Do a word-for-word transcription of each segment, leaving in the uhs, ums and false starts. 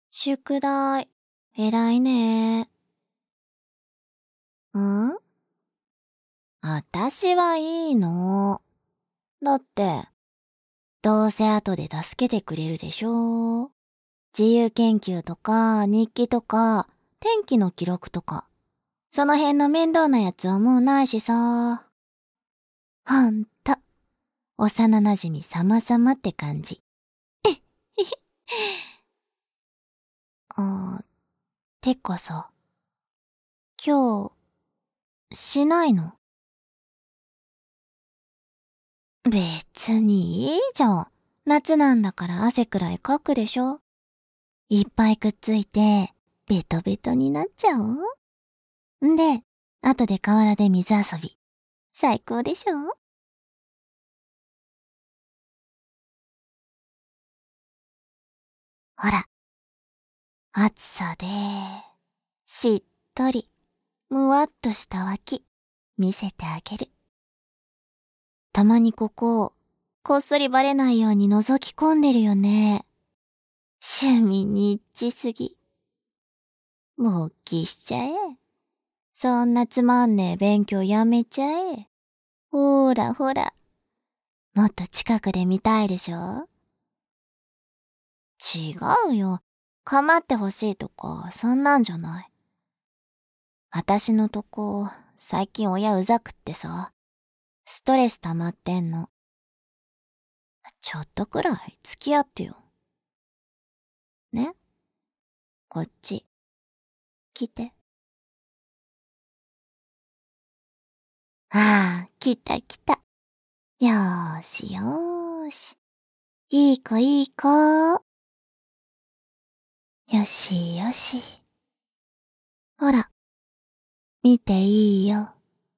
宿題、偉いね。ん？あたしはいいの。だって、どうせ後で助けてくれるでしょ。自由研究とか、日記とか、天気の記録とか、その辺の面倒なやつはもうないしさ。ほんと、幼馴染様々って感じ。あー、てかさ、今日、しないの？別にいいじゃん。夏なんだから汗くらいかくでしょ。いっぱいくっついて、ベトベトになっちゃおう。んで、後で河原で水遊び。最高でしょ？ほら、暑さで、しっとり、むわっとした脇、見せてあげる。たまにここ、こっそりバレないように覗き込んでるよね。趣味に一致すぎ。勃起しちゃえ。そんなつまんねえ勉強やめちゃえ。ほーらほら。もっと近くで見たいでしょ？違うよ。構ってほしいとか、そんなんじゃない。私のとこ、最近親うざくってさ、ストレス溜まってんの。ちょっとくらい付き合ってよ。ね？こっち、来て。ああ、来た来た。よーしよーし。いい子いい子。よしよし。ほら、見ていいよ。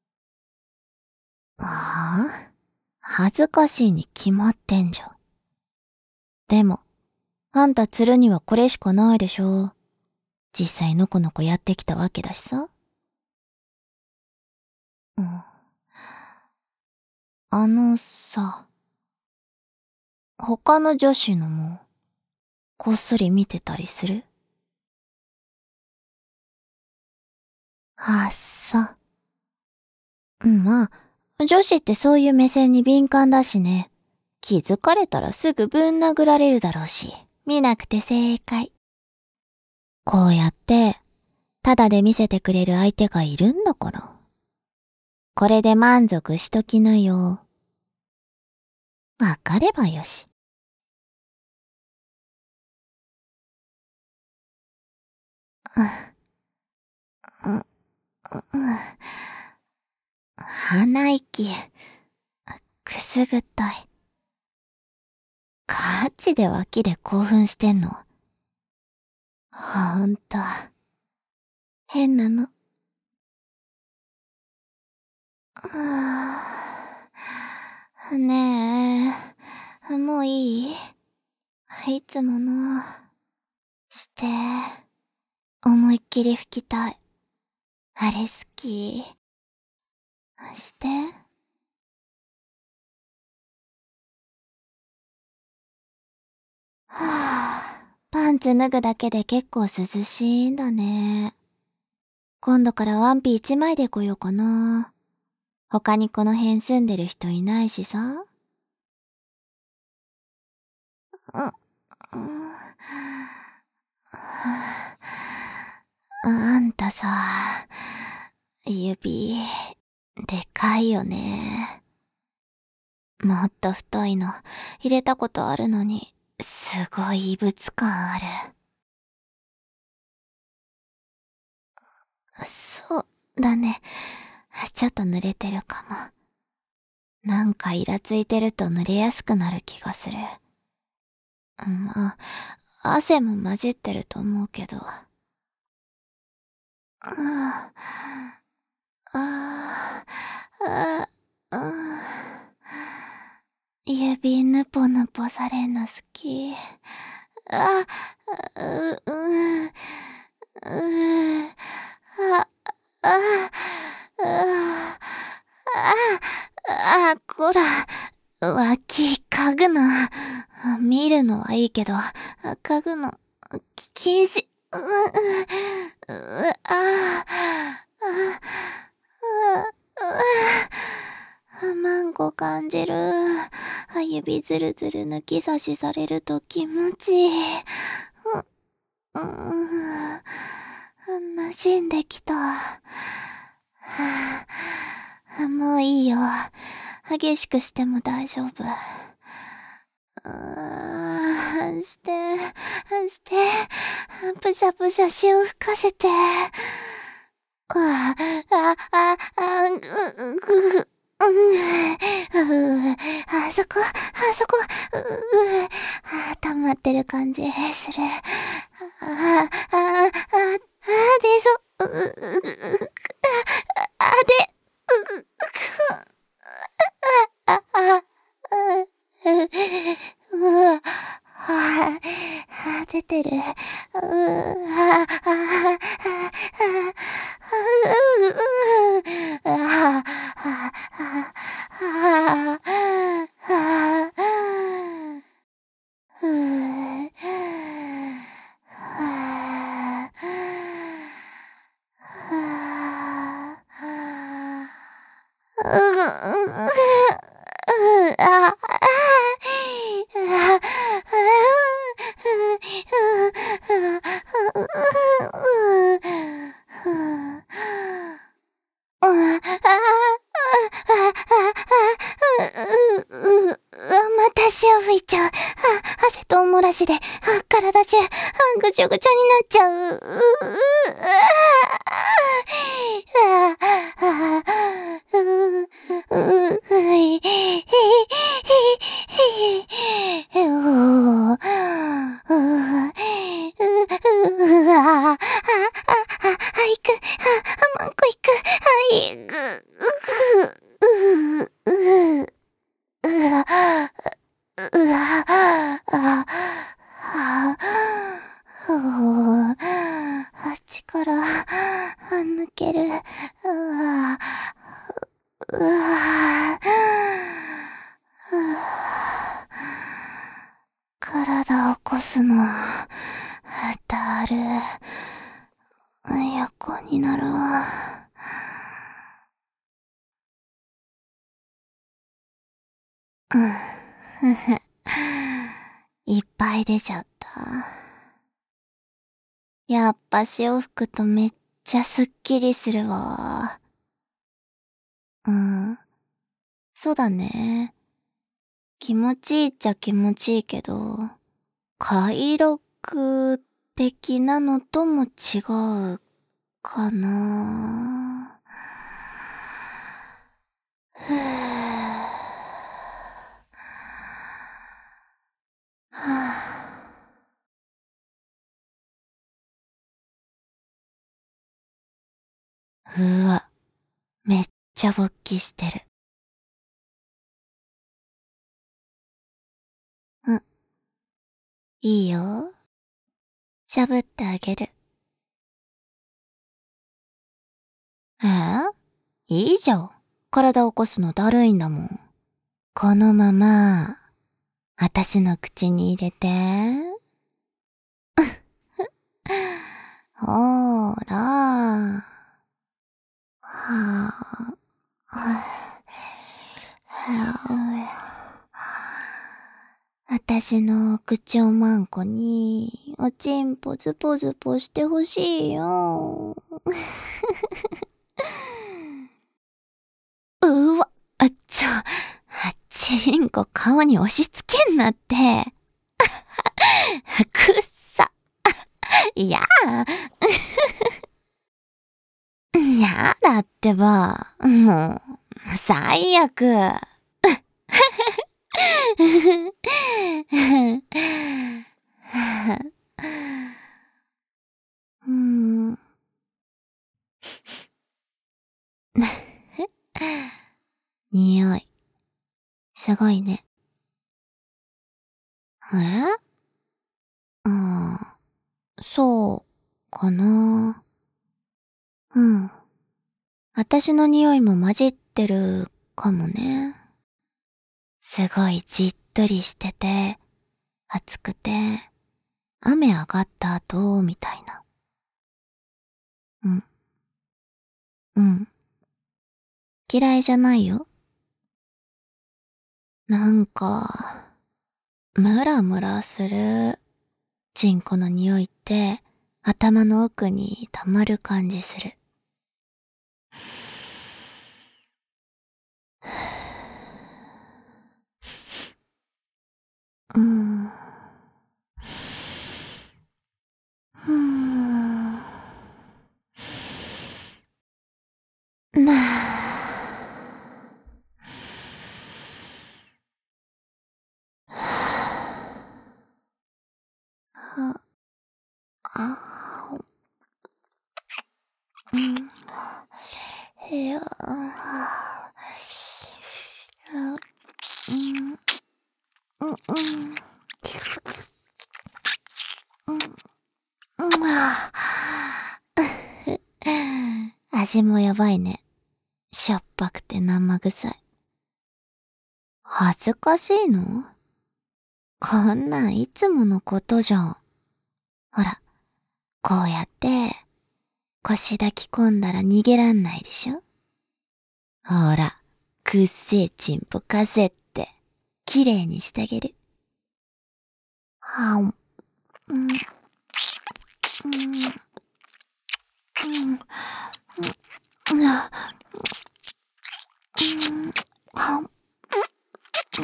ああ、恥ずかしいに決まってんじゃん。でも、あんた釣るにはこれしかないでしょ。実際のこのこやってきたわけだしさ。うん。あのさ、他の女子のも、こっそり見てたりする？あっさ。うん、まあ、女子ってそういう目線に敏感だしね。気づかれたらすぐぶん殴られるだろうし、見なくて正解。こうやって、ただで見せてくれる相手がいるんだから。これで満足しときなよ。わかればよし。う、う、う、鼻息、くすぐったい。ガチで脇で興奮してんの？ほんと、変なの。ねえ、もういい？いつもの、して、思いっきり吹きたい。あれ好き。して。はぁ、パンツ脱ぐだけで結構涼しいんだね。今度からワンピ一枚で来ようかな。他にこの辺住んでる人いないしさ。う、うん、あんたさ、指、でかいよね。もっと太いの入れたことあるのに、すごい異物感ある。そうだね。ちょっと濡れてるかも。なんかイラついてると濡れやすくなる気がする。まあ、汗も混じってると思うけど。ああ、ああ、あ指ぬぽぬぽされんの好き。あ、う、う、う、あ、あ、あ、あ、あ、こら、脇、嗅ぐな。見るのはいいけど、嗅ぐの、 禁止。う、う、う、あ、あ、あ、あ、マンコ感じる。あ、指ずるずる抜き差しされると気持ちいい。う、う、馴染んできた。はあ、もういいよ。激しくしても大丈夫。あー、して、して、ぷしゃぷしゃ潮吹かせて。あ、あ、あ、あ、ぐ、ぐ、ぐ、うん、あそこ、あそこ、う、う、あ、溜まってる感じする。あ、あ、あ、あ、出そう。う、う、あ、で、う、あ、あ、う、う、あ、出てる。う、あ、あ、あ、あ、ふぅ、はまた潮吹いちゃう。汗と漏らしで、体中、ぐちゃぐちゃになっちゃう。う、う、ああ、う、う、うい、ひ、ひ、ひ、ひ、う、う、う、あ、あ、あ、あ、行く、あ、マンコ行く、はい、ぐ、う、う、う、うわ、うわ、あ、あ、あっちから、抜ける、うわ、うわ、体起こすの、だる、横になるわ。うん、ふふ。いっぱい出ちゃった。やっぱ潮吹くとめっちゃすっきりするわ。うん。そうだね。気持ちいいっちゃ気持ちいいけど、快楽的なのとも違うかな。ふぅ。はぁ。うわ、めっちゃ勃起してる。うん。いいよ。しゃぶってあげる。えー、いいじゃん。体起こすのだるいんだもん。このまま、あたしの口に入れて。ほーら。はぁ。あたしの口おまんこに、おちんぽずぽずぽしてほしいよ。うわ、あっちょ、あちんこ顔に押し付けんなって。くっさ。いややだってば。もう、最悪。うん。匂い、すごいね。えうん、そうかな。うん。あたしの匂いも混じってるかもね。すごいじっとりしてて、熱くて、 雨上がった後、みたいな。うん。うん。嫌いじゃないよ。なんか、ムラムラする。チンコの匂いって、頭の奥に溜まる感じする。うーん。ふーん。なあ。は、あ、うん。いや、あ、うん、うん、うん。うん、あ味もやばいね。しょっぱくて生臭い。恥ずかしいの？こんなんいつものことじゃん。ほら、こうやって、腰抱き込んだら逃げらんないでしょ？ほら、くっせえチンポかせって、綺麗にしてあげる。はん、うん、うん、うん、うん、うん、はん、うん、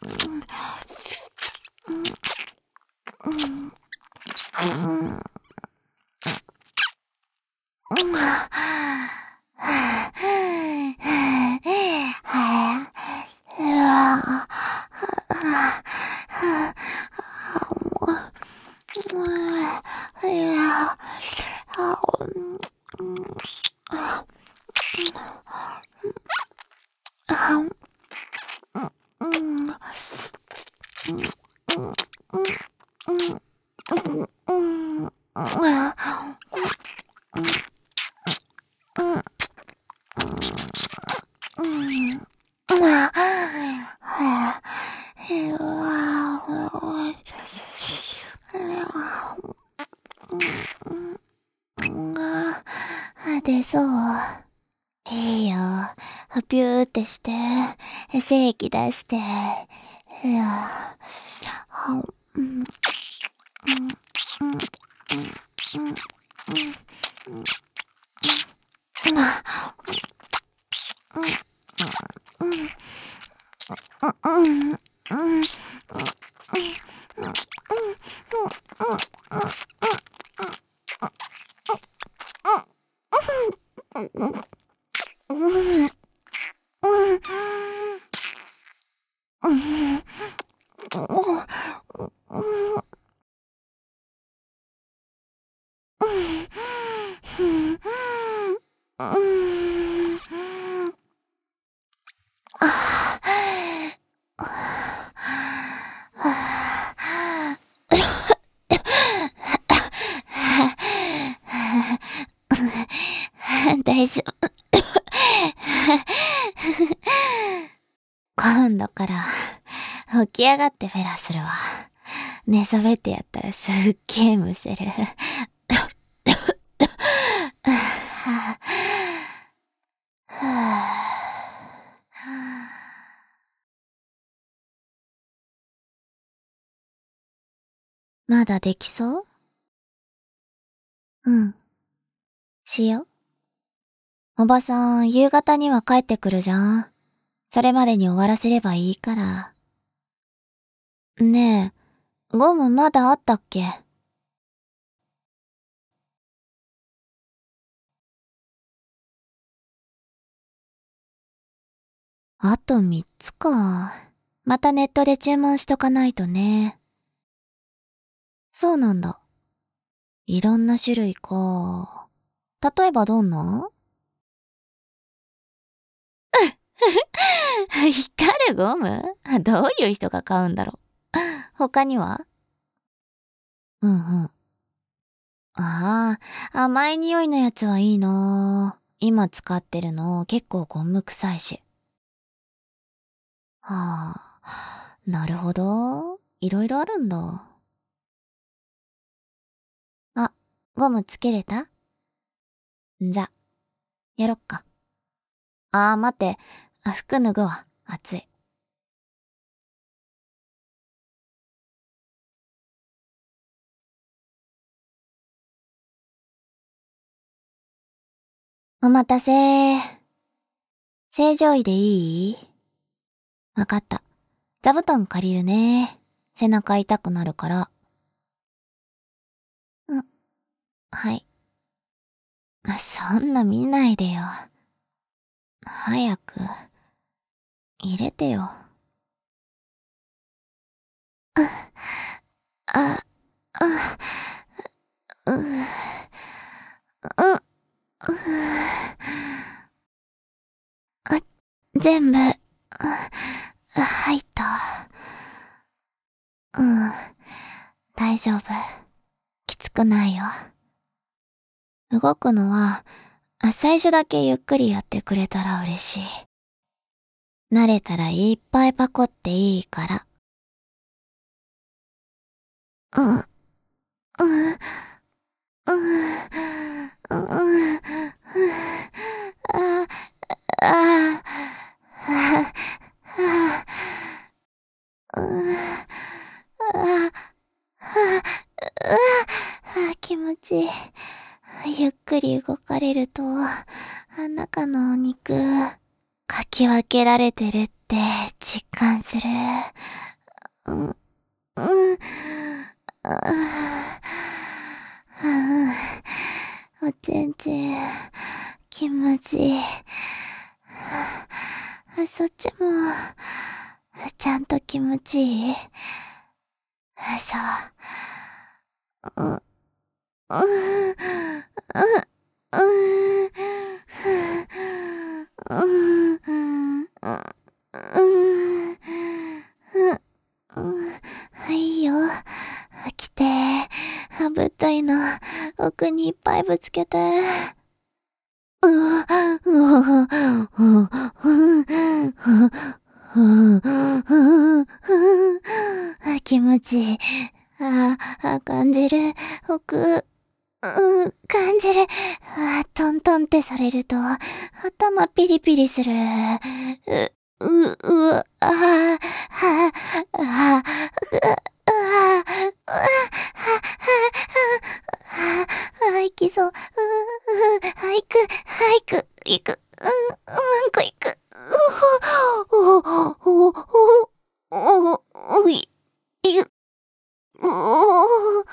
うん、うん、うん、うん、は出そう。いいよ。ピューってして、精液出して。いや、うん、うん、うん、うん、うん、大丈夫。今度から起き上がってフェラするわ。寝そべってやったらすっげえむせる。まだできそう？うん。しよう。おばさん、夕方には帰ってくるじゃん。それまでに終わらせればいいから。ねえ、ゴムまだあったっけ？あとみっつか。またネットで注文しとかないとね。そうなんだ。いろんな種類か。例えばどんな？光るゴム？どういう人が買うんだろう。他には？うんうん。ああ、甘い匂いのやつはいいな。今使ってるの結構ゴム臭いし。はあ、なるほど。いろいろあるんだ。 ゴムつけれた？んじゃ、やろっか。あー待って、あ服脱ぐわ、暑い。お待たせー。正常位でいい？わかった。座布団借りるね。背中痛くなるから。うん、はい。そんな見ないでよ。早く、入れてよ。あ、あ、う、う、う、あ、全部、入った。うん、大丈夫。きつくないよ。動くのは、最初だけゆっくりやってくれたら嬉しい。慣れたらいっぱいパコっていいから。うん、うん、うん、うん、うん、あ、あ、あ、あ、うん、あ、あ、あ、気持ちいい。ゆっくり動かれると、中のお肉、かき分けられてるって実感する。うん、うん、ああ、おちんちん、気持ちいい。あ、そっちも、ちゃんと気持ちいい？そう。うん、うん、うん、うん、うん、いいよ。来て。物体の奥にいっぱいぶつけて。うわ、うわ、うわ、気持ちいい。ああ、感じる。奥、うん、感じる。あ、トントンってされると、頭ピリピリする。う、う、うわ、あ、は、あ、あ、あ、あ、いきそう。う、う、あ、いく、あ、いく、いく、うん、うんこいく。おほ、お、お、お、お、お、い、い、お、お、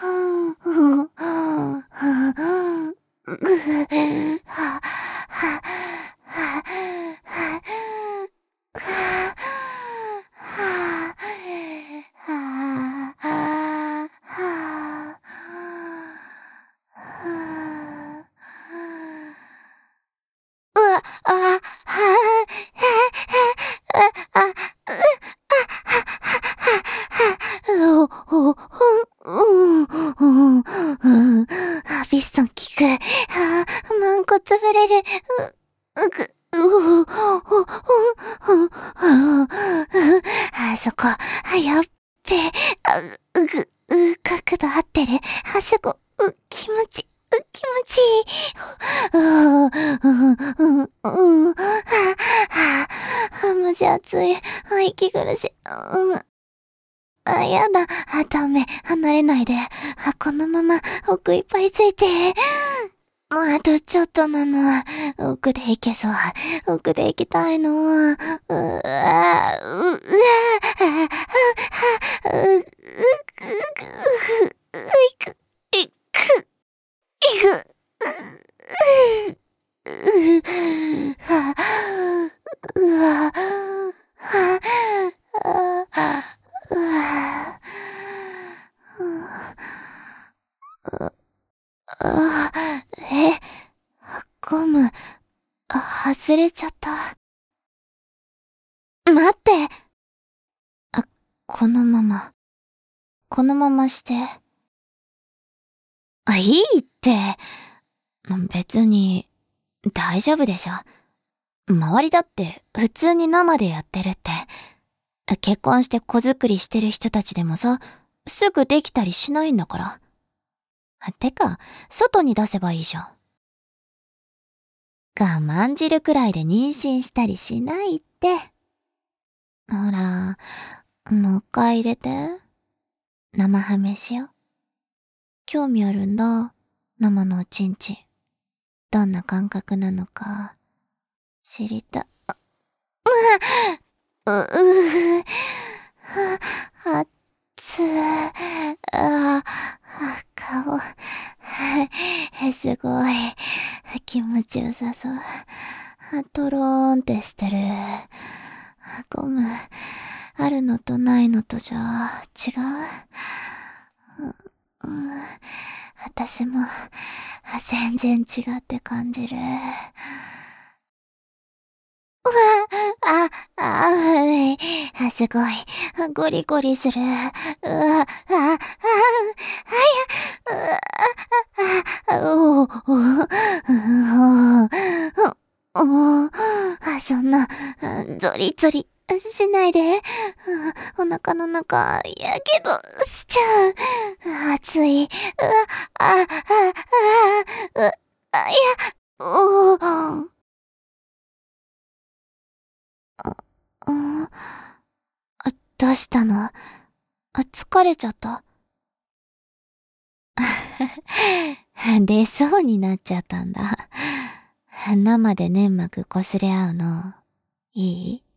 うわ、あ、は、は、あ、あ、お、お、うん、うん、うん、あ、ピストン効く。あ、軟骨ぶれる。う、うぐ、う、お、お、お、あ、そこ、あ、やっべ。あ、うぐ、う、角度合ってる。あそこ、う、気持ち、う、気持ちいい。う、う、う、う、あ、あ、蒸し暑い。あ、息苦しい。うん。あ、やだ。あ、ダメ。離れないで。あ、このまま奥いっぱいついて。あとちょっとなの。奥で行けそう。奥で行きたいの。うわ、う、うわ、う、う、う、う、いく、いく、いく、うわ、うわ、あ、え、ゴム、あ、外れちゃった。待って。あ、このまま。このままして。あ、いいって。別に、大丈夫でしょ。周りだって普通に生でやってるって。結婚して子作りしてる人たちでもさ、すぐできたりしないんだから。 てか、外に出せばいいじゃん。我慢汁くらいで妊娠したりしないって。ほら、もう一回入れて。生ハメしよう。興味あるんだ。生のおちんちん。どんな感覚なのか、知りた。う、う、う、あっつー、あ、顔、すごい、気持ちよさそう。トローンってしてる。ゴム、あるのとないのとじゃ違う？う、うん、私も全然違って感じる。うわ、あ、あ、あ、すごい。ゴリゴリする。うわ、あ、あ、あ、あや、う、あ、お、お、お、お、あ、そんな、ゾリゾリしないで。お腹の中、やけどしちゃう。熱い。うわ、あ、あ、あ、う、あ、いや、お、お、どうしたの？あ、疲れちゃった？出そうになっちゃったんだ。生で粘膜擦れ合うの、いい？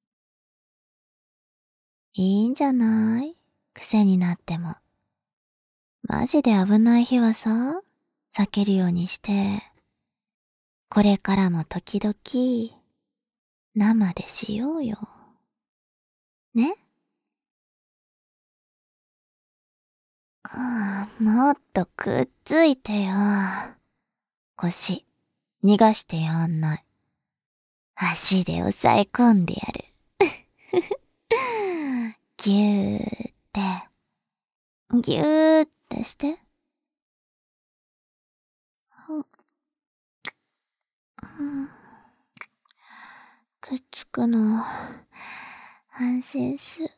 いいんじゃない？癖になっても。マジで危ない日はさ、避けるようにして、これからも時々、生でしようよ。ね？ああ、もっとくっついてよ。腰、逃がしてやんない。足で押さえ込んでやる。ぎゅーって、ぎゅーってして。くっつくの、安心する。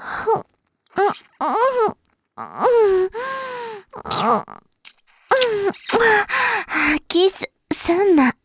キス、すんな。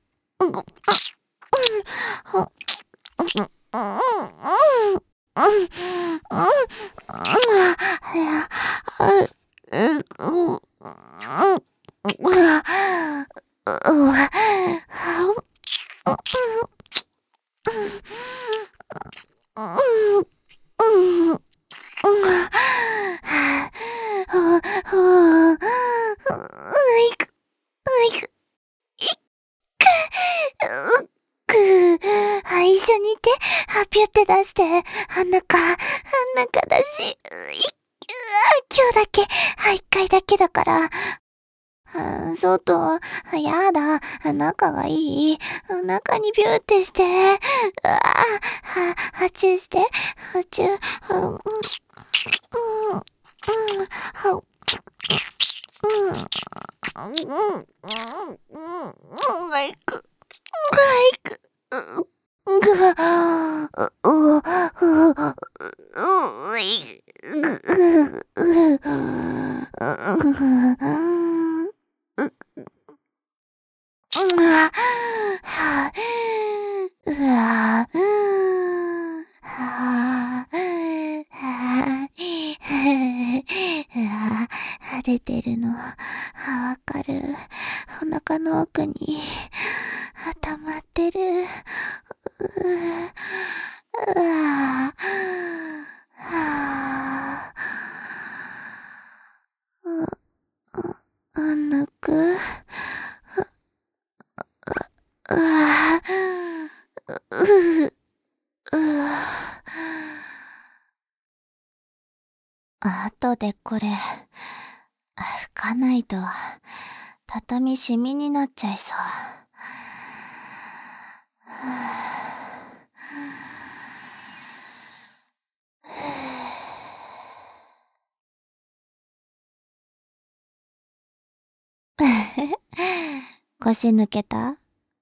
一緒にいて、ピュって出して、あん中、あん中だし、い、今日だけ、一回だけだから。外、やだ、中がいい。中にビューってして、うわは、はちゅうして、はちゅう、うん、うん、うん、うん、うん、うん、うん、マイク、マイク、う、ぐ、う、う、う、う、い、ぐ、う、う、うわ、は、うわ、うは、は、出てるの、わかる。お腹の奥に、溜まってる。うわ、は、あ、抜く。うわ、う、う、あとでこれ、拭かないと、畳シミになっちゃいそう。腰抜けた？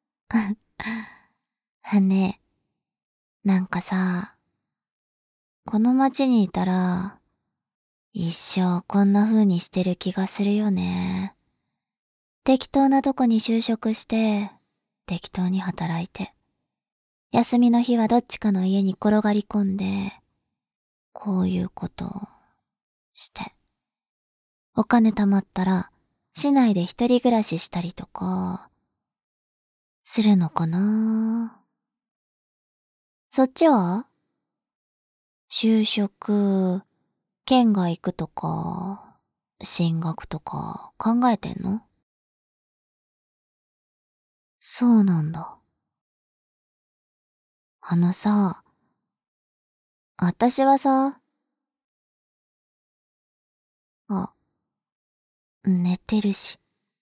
ねえ、なんかさ、この街にいたら、 一生こんな風にしてる気がするよね。適当なとこに就職して、適当に働いて、休みの日はどっちかの家に転がり込んで、こういうことをして。お金貯まったら、市内で一人暮らししたりとか、するのかな。そっちは就職、県外行くとか、進学とか考えてんの？そうなんだ。あのさ、あたしはさ、あ、寝てるし。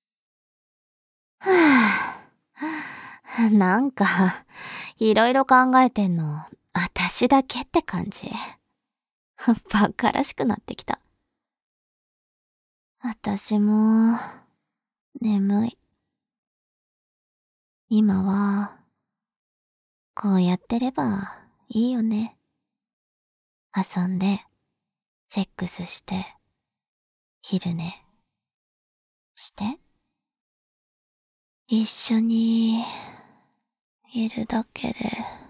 はぁ、なんか、いろいろ考えてんの、あたしだけって感じ。バカらしくなってきた。あたしも、眠い。今は、こうやってればいいよね。遊んで、セックスして、昼寝して、一緒にいるだけで